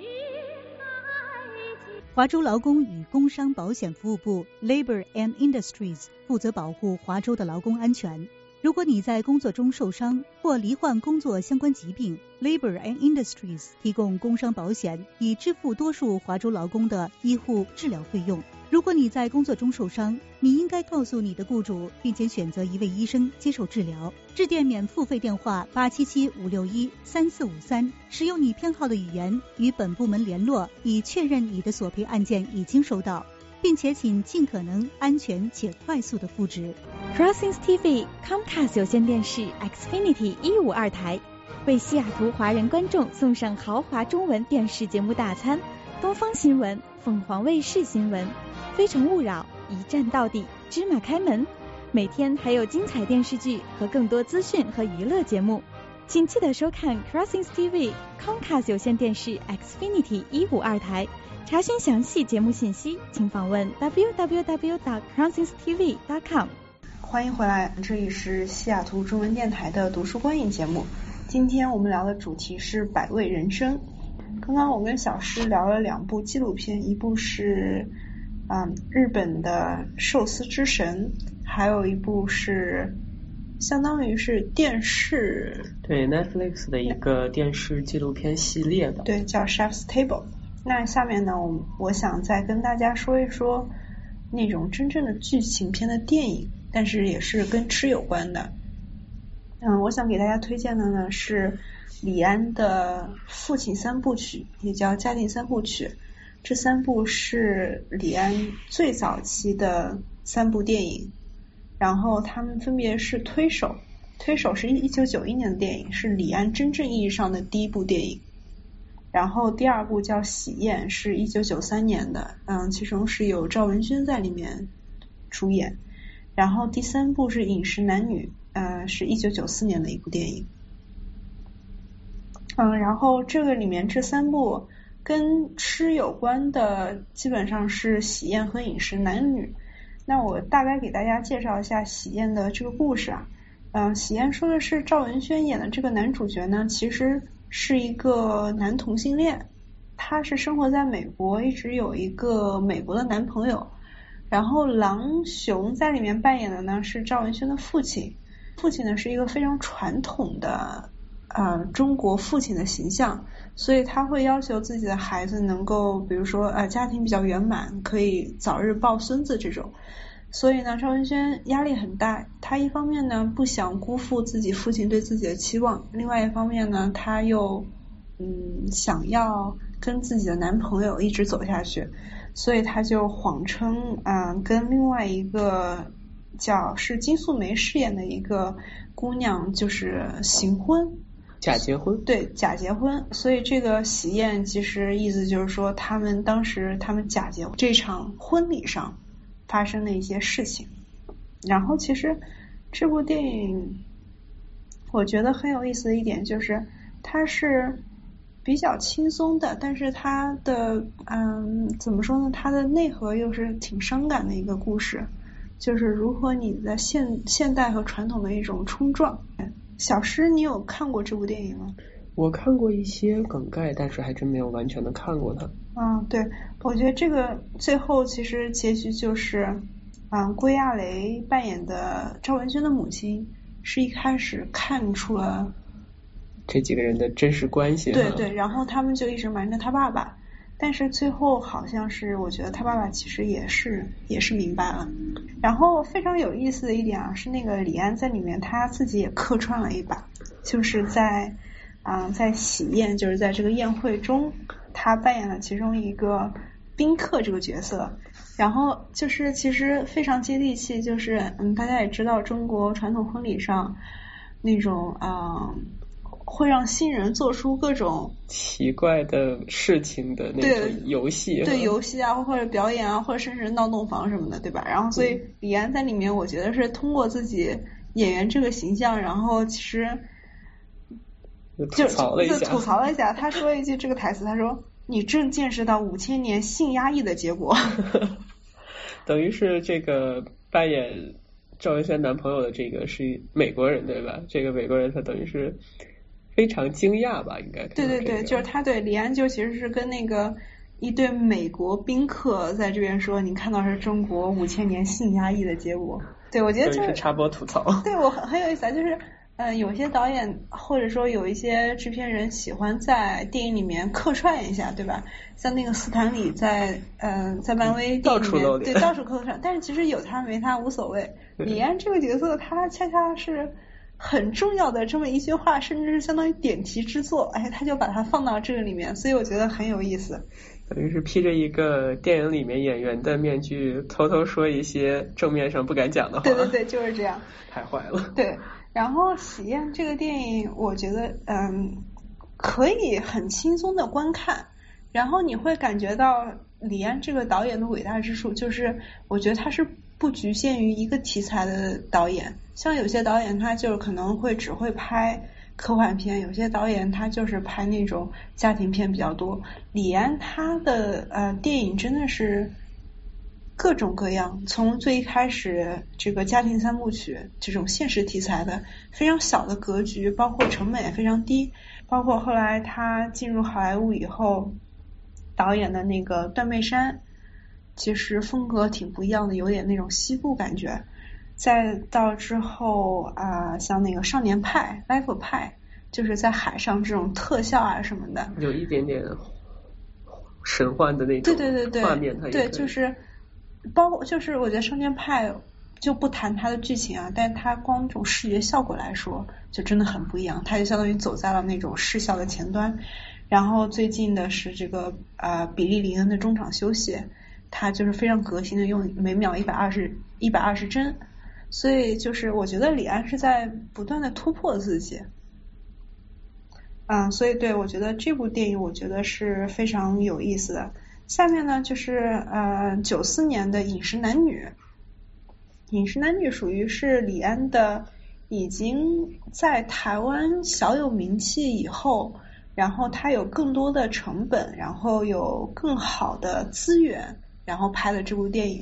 华州劳工与工伤保险服务部 Labor and Industries 负责保护华州的劳工安全。如果你在工作中受伤或罹患工作相关疾病， Labor and Industries 提供工伤保险，以支付多数华州劳工的医护治疗费用。如果你在工作中受伤，你应该告诉你的雇主，并且选择一位医生接受治疗。致电免付费电话八七七五六一三四五三，使用你偏好的语言与本部门联络，以确认你的索赔案件已经收到，并且请尽可能安全且快速的复职。 Crossings T V Comcast 有线电视 Xfinity 一五二台为西雅图华人观众送上豪华中文电视节目大餐，东方新闻、凤凰卫视新闻、非诚勿扰、一站到底、芝麻开门，每天还有精彩电视剧和更多资讯和娱乐节目。请记得收看 Crossings T V Comcast 有线电视 Xfinity 一五二台。查询详细节目信息，请访问 double u double u double u dot crossings t v dot com。 欢迎回来，这里是西雅图中文电台的读书观影节目。今天我们聊的主题是百味人生。刚刚我跟小诗聊了两部纪录片，一部是嗯日本的寿司之神，还有一部是相当于是电视， 对 Netflix 的一个电视纪录片系列的， 对，叫 Chef's Table。那下面呢，我我想再跟大家说一说那种真正的剧情片的电影，但是也是跟吃有关的。嗯，我想给大家推荐的呢是李安的父亲三部曲，也叫家庭三部曲。这三部是李安最早期的三部电影，然后他们分别是推手，推手是一九九一年的电影，是李安真正意义上的第一部电影。然后第二部叫喜宴，是一九九三年的，嗯，其中是有赵文君在里面出演。然后第三部是饮食男女，呃，是一九九四年的一部电影。嗯，然后这个里面这三部跟吃有关的基本上是喜宴和饮食男女。那我大概给大家介绍一下喜宴的这个故事啊。 嗯、呃，喜宴说的是赵文轩演的这个男主角呢，其实是一个男同性恋，他是生活在美国，一直有一个美国的男朋友。然后郎雄在里面扮演的呢是赵文轩的父亲，父亲呢是一个非常传统的呃中国父亲的形象，所以他会要求自己的孩子能够比如说呃家庭比较圆满，可以早日抱孙子这种。所以呢赵文轩压力很大，他一方面呢不想辜负自己父亲对自己的期望，另外一方面呢他又嗯想要跟自己的男朋友一直走下去，所以他就谎称啊、呃、跟另外一个叫是金素梅饰演的一个姑娘就是行婚， 假结婚， 对，假结婚。所以这个喜宴其实意思就是说他们当时他们假结婚这场婚礼上发生的一些事情。然后其实这部电影我觉得很有意思的一点就是它是比较轻松的，但是它的嗯怎么说呢，它的内核又是挺伤感的一个故事，就是如何你的现现代和传统的一种冲撞。小诗你有看过这部电影吗？ 我看过一些梗概，但是还真没有完全的看过它。 嗯，对，我觉得这个最后其实结局就是嗯，归亚蕾扮演的赵文轩的母亲是一开始看出了这几个人的真实关系， 对对，然后他们就一直瞒着他爸爸，但是最后好像是我觉得他爸爸其实也是也是明白了。然后非常有意思的一点啊，是那个李安在里面他自己也客串了一把，就是在啊、呃、在喜宴，就是在这个宴会中，他扮演了其中一个宾客这个角色。然后就是其实非常接地气，就是嗯大家也知道中国传统婚礼上那种啊。呃会让新人做出各种奇怪的事情的那种游戏， 对游戏啊，或者表演啊，或者甚至闹洞房什么的，对吧？然后所以李安在里面，我觉得是通过自己演员这个形象，然后其实就吐槽了一下， 就吐槽了一下。他说一句这个台词，他说：“你正见识到五千年性压抑的结果。” 等于是这个扮演赵文轩男朋友的这个是美国人，对吧？这个美国人他等于是非常惊讶吧，应该、这个、 对对对，就是他对李安就其实是跟那个一对美国宾客在这边说，你看到是中国五千年性压抑的结果。对，我觉得就是是插播吐槽。 对，我很很有意思啊，就是呃有些导演或者说有一些制片人喜欢在电影里面客串一下，对吧？像那个斯坦李在呃在漫威电影里面、嗯、对到处客串，但是其实有他没他无所谓。李安这个角色他恰恰是很重要的这么一句话，甚至是相当于点题之作，哎，他就把它放到这个里面，所以我觉得很有意思。 等于是披着一个电影里面演员的面具，偷偷说一些正面上不敢讲的话。 对对对，就是这样。 太坏了。 对，然后喜宴这个电影，我觉得嗯可以很轻松的观看，然后你会感觉到李安这个导演的伟大之处，就是我觉得他是不局限于一个题材的导演，像有些导演他就可能会只会拍科幻片，有些导演他就是拍那种家庭片比较多。李安他的呃电影真的是各种各样，从最一开始这个家庭三部曲这种现实题材的非常小的格局，包括成本也非常低，包括后来他进入好莱坞以后导演的那个断背山，其实风格挺不一样的，有点那种西部感觉。再到之后啊、呃，像那个少年派 Life 派，就是在海上这种特效啊什么的， 有一点点神幻的那种对对对对画面，它对就是包括就是我觉得少年派就不谈它的剧情啊，但它光这种视觉效果来说就真的很不一样，它就相当于走在了那种视效的前端。然后最近的是这个呃比利林恩的中场休息，它就是非常革新的用每秒一百二十一百二十帧，所以就是我觉得李安是在不断的突破自己。嗯，所以对我觉得这部电影我觉得是非常有意思的。下面呢就是呃九四年的饮食男女，饮食男女属于是李安的已经在台湾小有名气以后，然后他有更多的成本，然后有更好的资源，然后拍的这部电影。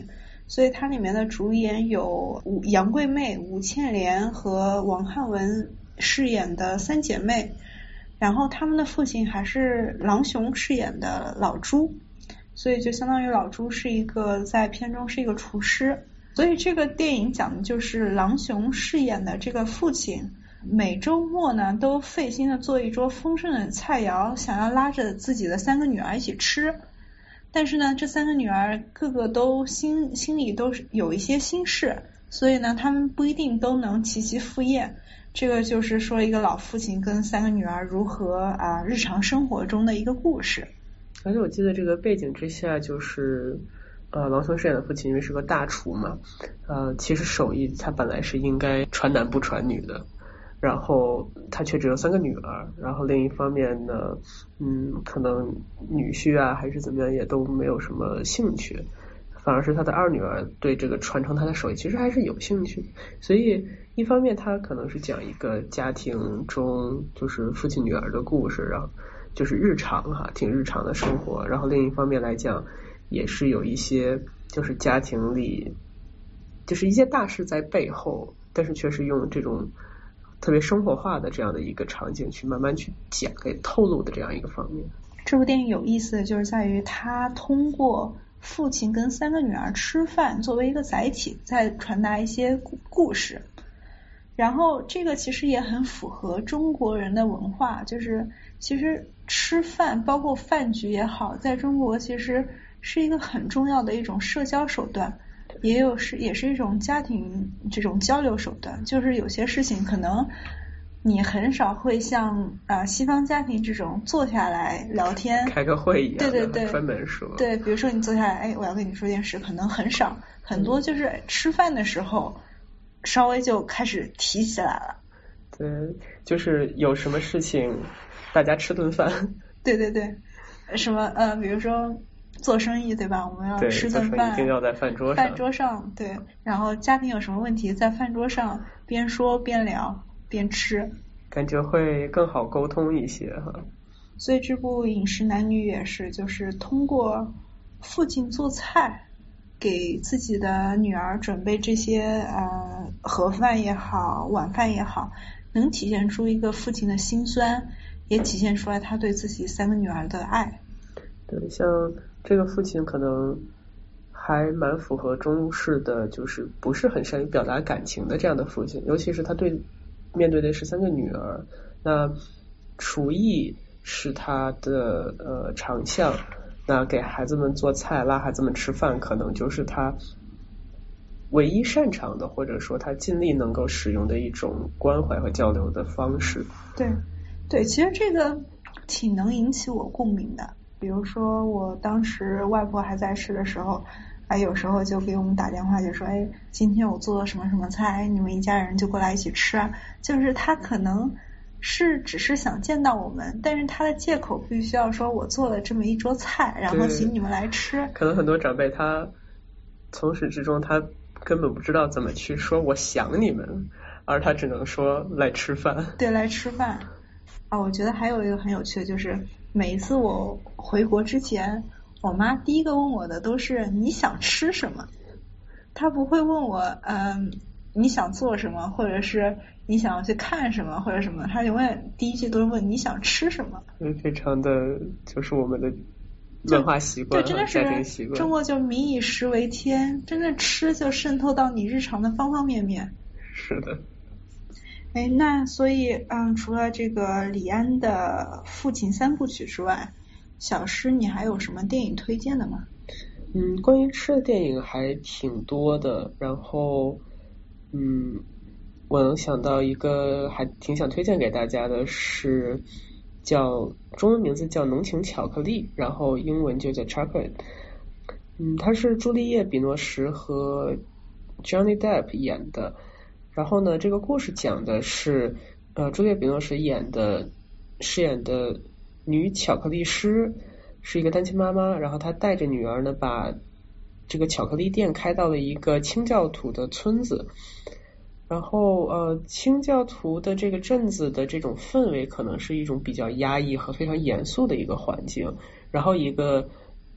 所以它里面的主演有吴杨贵媚、吴倩莲和王汉文饰演的三姐妹，然后他们的父亲还是郎雄饰演的老朱，所以就相当于老朱是一个在片中是一个厨师。所以这个电影讲的就是郎雄饰演的这个父亲每周末呢都费心的做一桌丰盛的菜肴，想要拉着自己的三个女儿一起吃，但是呢这三个女儿个个都心心里都有一些心事，所以呢他们不一定都能齐齐赴宴。这个就是说一个老父亲跟三个女儿如何啊日常生活中的一个故事。 而且我记得这个背景之下就是呃，郎雄饰演的父亲因为是个大厨嘛，呃，其实手艺他本来是应该传男不传女的，然后他却只有三个女儿，然后另一方面呢，嗯，可能女婿啊还是怎么样也都没有什么兴趣，反而是他的二女儿对这个传承他的手艺其实还是有兴趣，所以一方面他可能是讲一个家庭中就是父亲女儿的故事，然后就是日常哈，挺日常的生活，然后另一方面来讲也是有一些就是家庭里就是一些大事在背后，但是却是用这种特别生活化的这样的一个场景去慢慢去讲给透露的这样一个方面。 这部电影有意思的就是在于它通过父亲跟三个女儿吃饭作为一个载体，在传达一些故事，然后这个其实也很符合中国人的文化，就是其实吃饭包括饭局也好，在中国其实是一个很重要的一种社交手段，也有是也是一种家庭这种交流手段，就是有些事情可能你很少会像啊、呃、西方家庭这种坐下来聊天开个会一样的， 对对对， 专门说， 对，比如说你坐下来，哎，我要跟你说件事，可能很少，很多就是吃饭的时候稍微就开始提起来了。 对，就是有什么事情大家吃顿饭。 对对对，什么呃，比如说做生意对吧？我们要吃顿饭， 一定要在饭桌上。 饭桌上对，然后家庭有什么问题，在饭桌上边说边聊边吃， 感觉会更好沟通一些哈。 所以这部《饮食男女》也是，就是通过父亲做菜，给自己的女儿准备这些呃盒饭也好，晚饭也好，能体现出一个父亲的辛酸，也体现出来他对自己三个女儿的爱。 对，像这个父亲可能还蛮符合中式的，就是不是很善于表达感情的这样的父亲，尤其是他对面对的是三个女儿，那厨艺是他的呃长项，那给孩子们做菜拉孩子们吃饭可能就是他唯一擅长的，或者说他尽力能够使用的一种关怀和交流的方式。 对对，其实这个挺能引起我共鸣的，比如说我当时外婆还在世的时候，哎，有时候就给我们打电话就说，哎，今天我做了什么什么菜，你们一家人就过来一起吃啊。就是他可能是只是想见到我们，但是他的借口必须要说我做了这么一桌菜，然后请你们来吃。 可能很多长辈他从始至终他根本不知道怎么去说我想你们，而他只能说来吃饭。 对，来吃饭啊。我觉得还有一个很有趣的就是，每一次我回国之前，我妈第一个问我的都是你想吃什么，她不会问我嗯你想做什么，或者是你想要去看什么或者什么，她永远第一句都是问你想吃什么。 嗯，非常的就是我们的文化习惯， 对，真的是中国就民以食为天，真的吃就渗透到你日常的方方面面。 是的。 哎，那所以嗯，除了这个李安的父亲三部曲之外，小施你还有什么电影推荐的吗？ 嗯，关于吃的电影还挺多的，然后嗯，我能想到一个还挺想推荐给大家的是叫中文名字叫浓情巧克力，然后英文就叫 Chocolate。嗯，它是朱丽叶·比诺什和 Johnny Depp 演的。然后呢，这个故事讲的是呃朱丽叶·比诺什演的饰演的女巧克力师，是一个单亲妈妈，然后她带着女儿呢把这个巧克力店开到了一个清教徒的村子。然后呃清教徒的这个镇子的这种氛围可能是一种比较压抑和非常严肃的一个环境，然后一个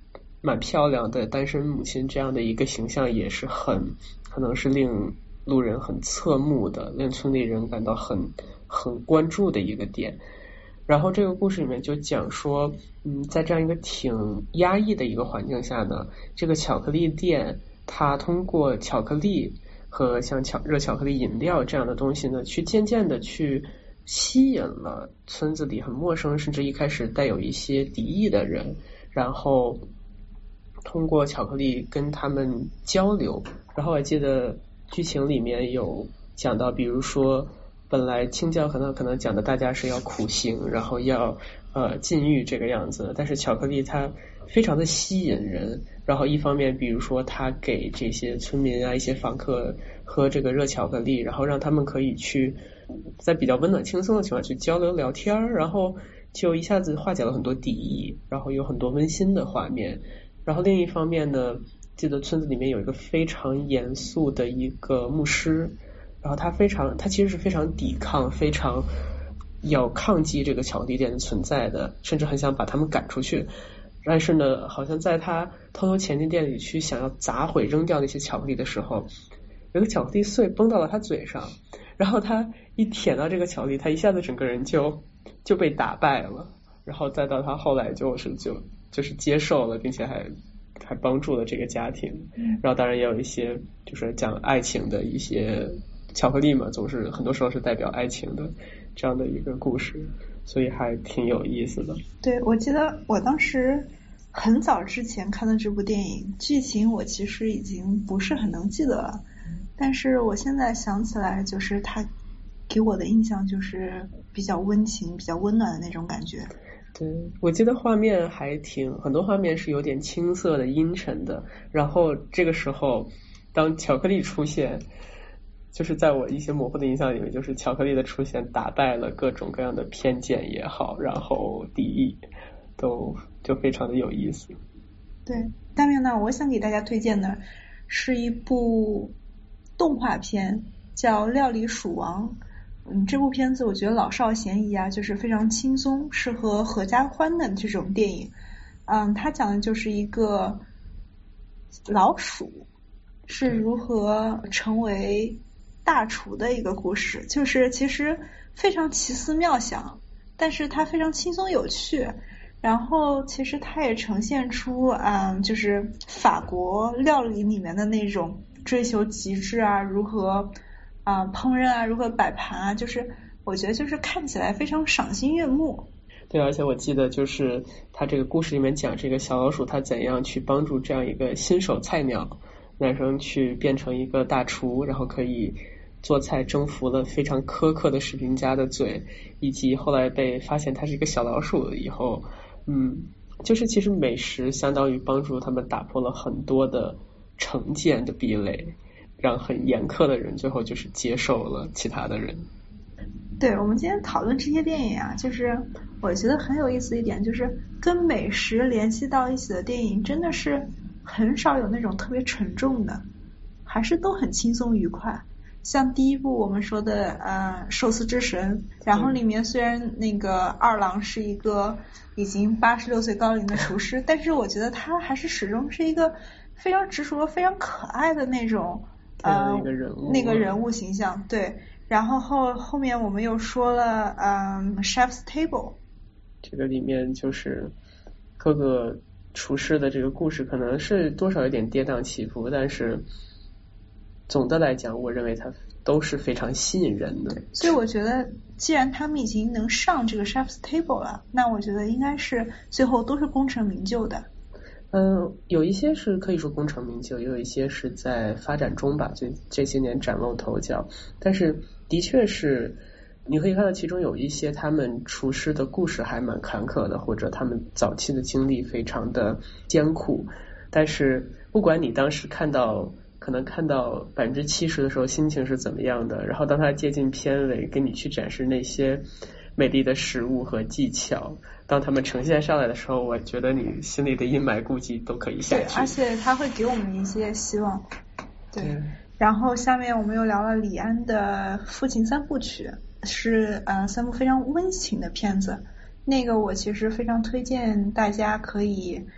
蛮漂亮的单身母亲这样的一个形象也是很可能是令路人很侧目的，令村里人感到很很关注的一个点。然后这个故事里面就讲说，嗯，在这样一个挺压抑的一个环境下呢，这个巧克力店它通过巧克力和像巧热巧克力饮料这样的东西呢，去渐渐的去吸引了村子里很陌生甚至一开始带有一些敌意的人，然后通过巧克力跟他们交流。然后我记得剧情里面有讲到，比如说本来清教可能可能讲的大家是要苦行，然后要呃禁欲这个样子，但是巧克力它非常的吸引人。然后一方面比如说他给这些村民啊一些访客喝这个热巧克力，然后让他们可以去在比较温暖轻松的情况去交流聊天，然后就一下子化解了很多敌意，然后有很多温馨的画面。然后另一方面呢，记得村子里面有一个非常严肃的一个牧师，然后他非常他其实是非常抵抗非常要抗击这个巧克力店的存在的，甚至很想把他们赶出去。但是呢好像在他偷偷潜进店里去想要砸毁扔掉那些巧克力的时候，有个巧克力碎崩到了他嘴上，然后他一舔到这个巧克力，他一下子整个人就就被打败了。然后再到他后来就是就就是接受了，并且还还帮助了这个家庭。然后当然也有一些就是讲爱情的一些，巧克力嘛总是很多时候是代表爱情的这样的一个故事，所以还挺有意思的。 对，我记得我当时很早之前看的这部电影，剧情我其实已经不是很能记得了，但是我现在想起来，就是它给我的印象就是比较温情比较温暖的那种感觉。 对，我记得画面还挺很多画面是有点青涩的阴沉的，然后这个时候当巧克力出现，就是在我一些模糊的印象里面，就是巧克力的出现打败了各种各样的偏见也好，然后敌意都就非常的有意思。 对，下面呢我想给大家推荐的是一部动画片叫《料理鼠王》。嗯，这部片子我觉得老少咸宜啊，就是非常轻松，适合合家欢的这种电影。嗯，它讲的就是一个老鼠是如何成为大厨的一个故事，就是其实非常奇思妙想，但是它非常轻松有趣。然后其实它也呈现出嗯，就是法国料理里面的那种追求极致啊，如何啊、呃，烹饪啊，如何摆盘啊，就是我觉得就是看起来非常赏心悦目。 对，而且我记得就是他这个故事里面讲这个小老鼠他怎样去帮助这样一个新手菜鸟男生去变成一个大厨，然后可以做菜征服了非常苛刻的食评家的嘴，以及后来被发现他是一个小老鼠了以后，嗯，就是其实美食相当于帮助他们打破了很多的成见的壁垒，让很严苛的人最后就是接受了其他的人。 对，我们今天讨论这些电影啊，就是我觉得很有意思一点，就是跟美食联系到一起的电影真的是很少有那种特别沉重的，还是都很轻松愉快。像第一部我们说的呃寿司之神，然后里面虽然那个二郎是一个已经八十六岁高龄的厨师，但是我觉得他还是始终是一个非常直熟非常可爱的那种呃那个人物那个人物形象。对，然后后后面我们又说了嗯 Chef's Table， 这个里面就是各个厨师的这个故事可能是多少有点跌宕起伏，但是总的来讲我认为它都是非常吸引人的。 所以我觉得既然他们已经能上这个 Chef's Table 了，那我觉得应该是最后都是功成名就的。 嗯，有一些是可以说功成名就，也有一些是在发展中吧，就这些年崭露头角。但是的确是你可以看到其中有一些他们厨师的故事还蛮坎坷的，或者他们早期的经历非常的艰苦，但是不管你当时看到可能看到百分之七十的时候心情是怎么样的，然后当他接近片尾给你去展示那些美丽的食物和技巧，当他们呈现上来的时候，我觉得你心里的阴霾估计都可以下去。 对，而且他会给我们一些希望。对， 对， 然后下面我们又聊了李安的父亲三部曲，是呃三部非常温情的片子。那个我其实非常推荐大家可以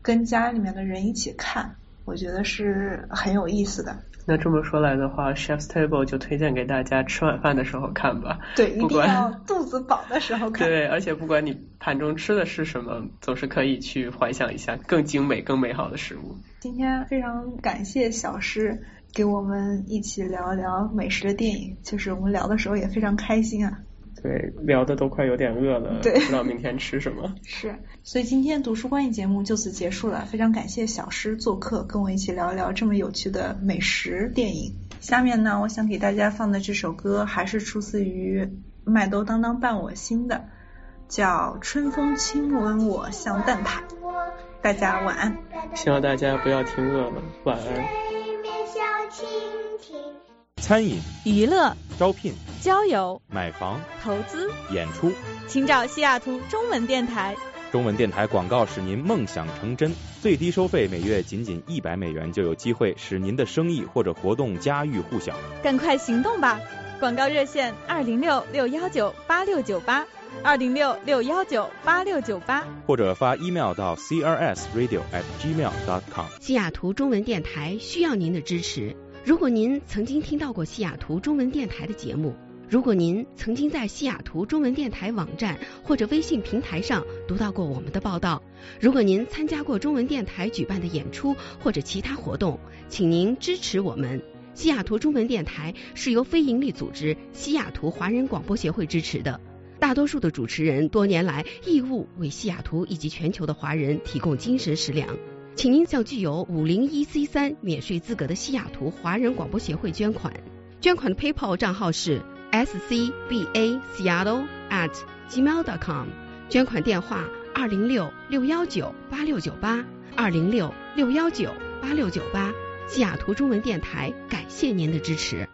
跟家里面的人一起看，我觉得是很有意思的。 那这么说来的话 Chef's Table 就推荐给大家吃晚饭的时候看吧。 对，一定要肚子饱的时候看。 对，而且不管你盘中吃的是什么，总是可以去幻想一下更精美更美好的食物。 今天非常感谢小诗给我们一起聊一聊美食的电影，就是我们聊的时候也非常开心啊。 对，聊的都快有点饿了， 对， 不知道明天吃什么。 是，所以今天读书观影节目就此结束了，非常感谢小诗做客，跟我一起聊一聊这么有趣的美食电影。下面呢，我想给大家放的这首歌还是出自于麦兜当当伴我心的，叫《春风亲吻我像蛋挞》。大家晚安。 希望大家不要听饿了，晚安。 餐饮、 娱乐、 招聘、 交友、 买房、 投资、 演出， 请找西雅图中文电台。 中文电台广告使您梦想成真，最低收费每月仅仅一百美元，就有机会使您的生意或者活动家喻户晓。 赶快行动吧！广告热线二零六六幺九八六九八，二零六六幺九八六九八， 或者发 email 到 c r s radio at gmail dot com。 西雅图中文电台需要您的支持。如果您曾经听到过西雅图中文电台的节目，如果您曾经在西雅图中文电台网站或者微信平台上读到过我们的报道，如果您参加过中文电台举办的演出或者其他活动，请您支持我们。西雅图中文电台是由非营利组织西雅图华人广播协会支持的，大多数的主持人多年来义务为西雅图以及全球的华人提供精神食粮。请您向具有五零一 C 三免税资格的西雅图华人广播协会捐款，捐款的 PayPal 账号是 s c b a seattle at gmail dot com， 捐款电话二零六六幺九八六九八，二零六六幺九八六九八。西雅图中文电台感谢您的支持。